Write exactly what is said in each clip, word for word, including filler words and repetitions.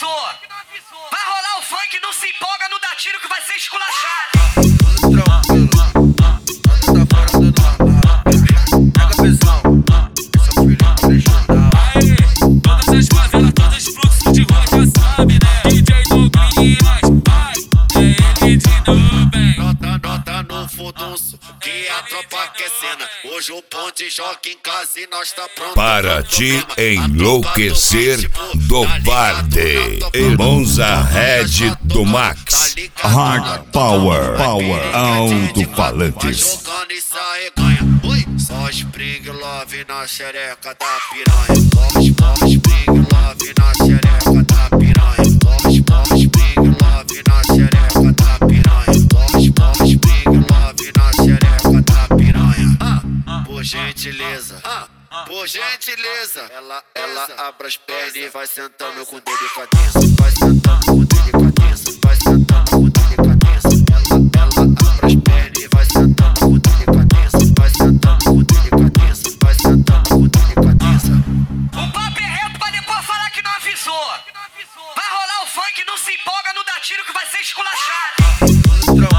avisou. Vai rolar o funk, não se empolga, não dá tiro que vai ser esculachado. Todas as favelas, todos os fluxos de rua já sabe, né? D J Douglas, vai, é ele de novo, bem. Nota, nota no furdunço, que a tropa quer cena. Hoje o ponte joga em casa e nós tá pronto. Para te enlouquecer do Varde, Monza Red do Max, Hard Power, Power, alto-falantes. Jogando e sai ganha. Oi, só Spring Love na xereca da piranha. Vamos, vamos, Spring Love na xereca da piranha. Vamos, vamos, Spring Love na xereca da piranha. Vamos, vamos, Spring Love na xereca da piranha. Ah, por gentileza. Ah, por gentileza. Ela, ela abre as pernas e vai sentando com delicadeza. Vai sentando com delicadeza. Vai sentando com delicadeza. Ela, ela abre as pernas e vai sentando com delicadeza. Vai sentando com delicadeza. Vai sentando com delicadeza. O papo é reto pra depois falar que não avisou. Vai rolar o funk, não se empolga, não dá tiro que vai ser esculachado.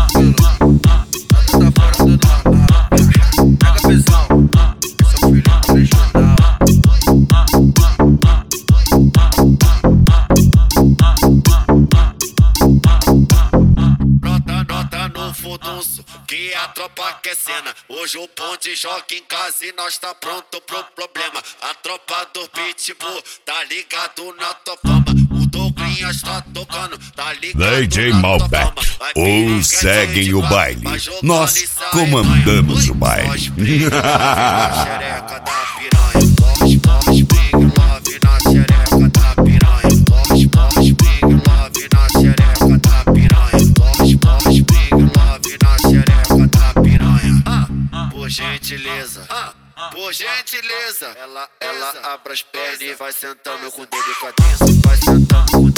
Nota, nota no furdunço, que a tropa quer cena. Hoje o ponte joga em casa e nós tá pronto pro problema. A tropa do Pitbull tá ligado na tua fama. O Douglas tá tocando, tá ligado D J na Malbec, tua fama. ou seguem o baile, nós comandamos o baile. Xereca da piranha. Vamos, vamos, Spring Love na xereca da piranha. Vamos, vamos, Spring Love na xereca da piranha. Vamos, vamos, Spring Love na xereca da piranha. Ah, por gentileza. Ah, por gentileza. Ela, ela abre as pernas e vai sentando com delicadeza. Vai sentando com